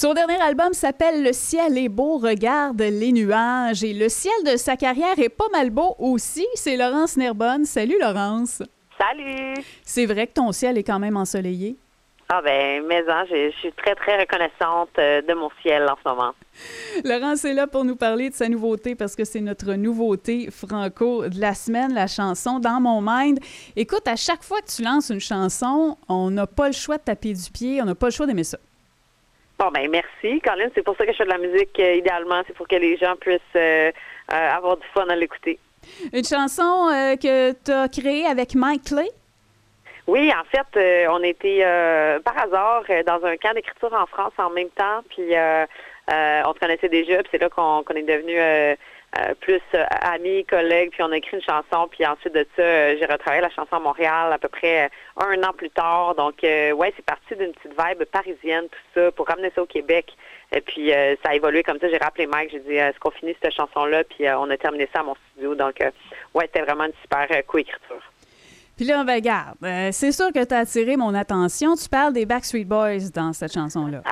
Son dernier album s'appelle Le ciel est beau, regarde les nuages. Et le ciel de sa carrière est pas mal beau aussi. C'est Laurence Nerbonne. Salut Laurence. Salut! C'est vrai que ton ciel est quand même ensoleillé? Ah ben, je suis très, très reconnaissante de mon ciel en ce moment. Laurence est là pour nous parler de sa nouveauté parce que c'est notre nouveauté franco de la semaine, la chanson Dans mon mind. Écoute, à chaque fois que tu lances une chanson, on n'a pas le choix de taper du pied, on n'a pas le choix d'aimer ça. Bon ben, merci, Colin. C'est pour ça que je fais de la musique idéalement. C'est pour que les gens puissent avoir du fun à l'écouter. Une chanson que tu as créée avec Mike Clay? Oui, en fait, on était par hasard dans un camp d'écriture en France en même temps, puis on se connaissait déjà, puis c'est là qu'on est devenus plus amis, collègues, puis on a écrit une chanson, puis ensuite de ça, j'ai retravaillé la chanson à Montréal à peu près un an plus tard. Donc, ouais, c'est parti d'une petite vibe parisienne, tout ça, pour ramener ça au Québec. Et puis, ça a évolué comme ça. J'ai rappelé Mike, j'ai dit, est-ce qu'on finit cette chanson-là? Puis, on a terminé ça à mon studio. Donc, ouais, c'était vraiment une super coécriture. Puis là, ben, regarde, c'est sûr que tu as attiré mon attention. Tu parles des Backstreet Boys dans cette chanson-là.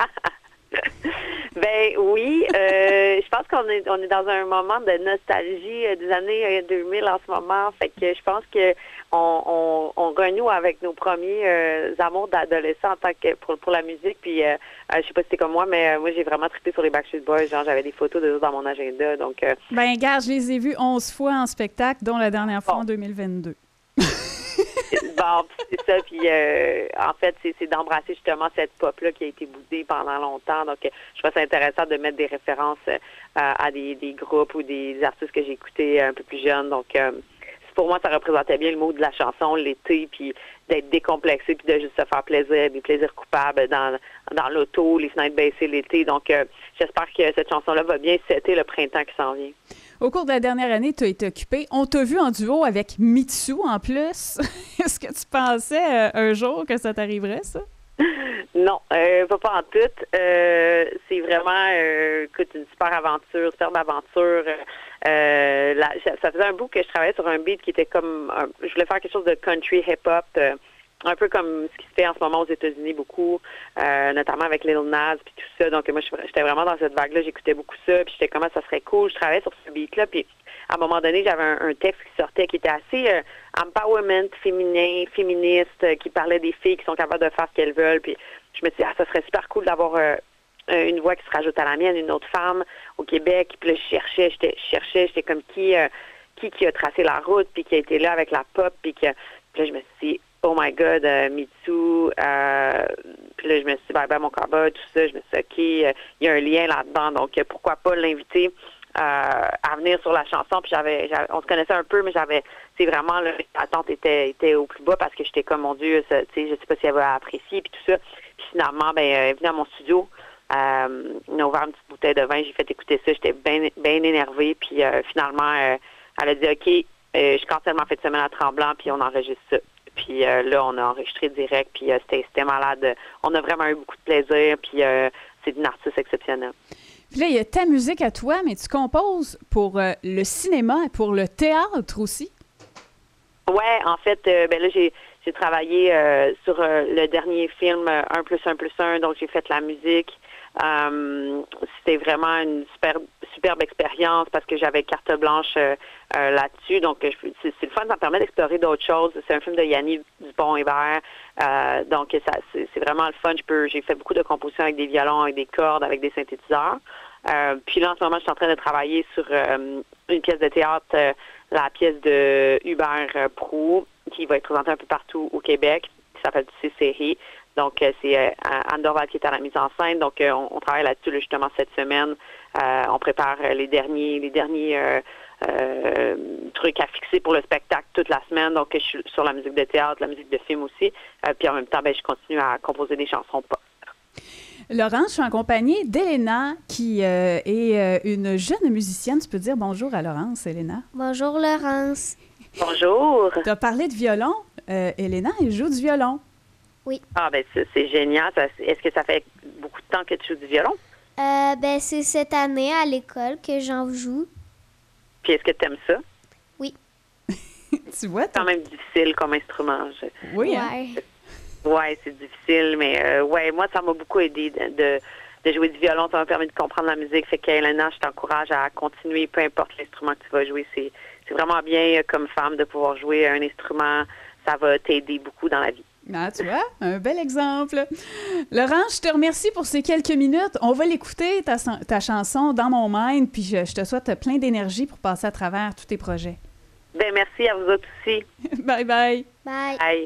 Ben oui, je pense qu'on est dans un moment de nostalgie des années 2000 en ce moment. Fait que je pense que on renoue avec nos premiers amours d'adolescents en tant que pour la musique. Puis je sais pas si c'est comme moi, mais moi j'ai vraiment trippé sur les Backstreet Boys. Genre j'avais des photos d'eux dans mon agenda. Donc ben regarde, je les ai vus 11 fois en spectacle, dont la dernière fois en 2022. Bon, c'est ça. Puis, en fait, c'est d'embrasser justement cette pop-là qui a été boudée pendant longtemps. Donc, je trouve ça intéressant de mettre des références à des groupes ou des artistes que j'ai écoutés un peu plus jeunes. Donc, pour moi, ça représentait bien le mot de la chanson, l'été, puis d'être décomplexé, puis de juste se faire plaisir, des plaisirs coupables dans l'auto, les fenêtres baissées l'été. Donc, j'espère que cette chanson-là va bien setter le printemps qui s'en vient. Au cours de la dernière année, tu as été occupée. On t'a vu en duo avec Mitsu en plus. Est-ce que tu pensais un jour que ça t'arriverait, ça? Non, pas en tout. C'est vraiment écoute, une superbe aventure. Ça faisait un bout que je travaillais sur un beat qui était comme je voulais faire quelque chose de country hip-hop. Un peu comme ce qui se fait en ce moment aux États-Unis beaucoup, notamment avec Lil Nas puis tout ça. Donc moi, j'étais vraiment dans cette vague-là. J'écoutais beaucoup ça, puis j'étais comment ça serait cool. Je travaillais sur ce beat-là, puis à un moment donné, j'avais un texte qui sortait qui était assez empowerment, féministe, qui parlait des filles qui sont capables de faire ce qu'elles veulent. Puis je me suis dit, ça serait super cool d'avoir une voix qui se rajoute à la mienne, une autre femme au Québec. Puis là, j'étais comme qui a tracé la route, puis qui a été là avec la pop, puis là, je me suis dit, oh my God, Mitsu, puis là, je me suis dit, ben, mon combat, tout ça, je me suis dit, OK, il y a un lien là-dedans, donc pourquoi pas l'inviter à venir sur la chanson, puis on se connaissait un peu, mais c'est vraiment, l'attente était au plus bas parce que j'étais comme, mon Dieu, tu sais, je sais pas si elle va apprécier, puis tout ça. Puis finalement, ben, elle est venue à mon studio, on a ouvert une petite bouteille de vin, j'ai fait écouter ça, j'étais bien énervée, puis finalement, elle a dit, OK, je cancelle ma fin de semaine à Tremblant, puis on enregistre ça. Puis là, on a enregistré direct, puis c'était malade. On a vraiment eu beaucoup de plaisir, puis c'est une artiste exceptionnelle. Puis là, il y a ta musique à toi, mais tu composes pour le cinéma et pour le théâtre aussi? Ouais, en fait, ben là, j'ai travaillé sur le dernier film 1+1+1, donc j'ai fait la musique. C'était vraiment une superbe expérience parce que j'avais carte blanche là-dessus. Donc, c'est le fun, ça me permet d'explorer d'autres choses. C'est un film de Yannick Dupont-Hébert. Donc, c'est vraiment le fun. J'ai fait beaucoup de compositions avec des violons, avec des cordes, avec des synthétiseurs. Puis là, en ce moment, je suis en train de travailler sur une pièce de théâtre, la pièce de Hubert Proulx, qui va être présentée un peu partout au Québec, qui s'appelle C-Série. Donc, c'est Anne Dorval qui est à la mise en scène. Donc, on travaille là-dessus justement cette semaine. On prépare les derniers trucs à fixer pour le spectacle toute la semaine. Donc, je suis sur la musique de théâtre, la musique de film aussi. Puis en même temps, ben, je continue à composer des chansons pop. Laurence, je suis en compagnie d'Elena, qui est une jeune musicienne. Tu peux dire bonjour à Laurence, Elena. Bonjour, Laurence. Bonjour. Tu as parlé de violon. Elena, elle joue du violon. Oui. Ah, ben c'est génial. Est-ce que ça fait beaucoup de temps que tu joues du violon? Ben, c'est cette année à l'école que j'en joue. Puis est-ce que tu aimes ça? Oui. Tu vois? C'est quand même difficile comme instrument. Oui, ouais. Hein? Ouais, c'est difficile, mais ouais, moi, ça m'a beaucoup aidé de jouer du violon, ça m'a permis de comprendre la musique. Fait qu'Elena, je t'encourage à continuer, peu importe l'instrument que tu vas jouer. C'est vraiment bien comme femme de pouvoir jouer un instrument. Ça va t'aider beaucoup dans la vie. Ah, tu vois, un bel exemple. Laurent, je te remercie pour ces quelques minutes. On va l'écouter, ta chanson, Dans mon mind, puis je te souhaite plein d'énergie pour passer à travers tous tes projets. Ben merci à vous autres aussi. Bye bye. Bye. Bye.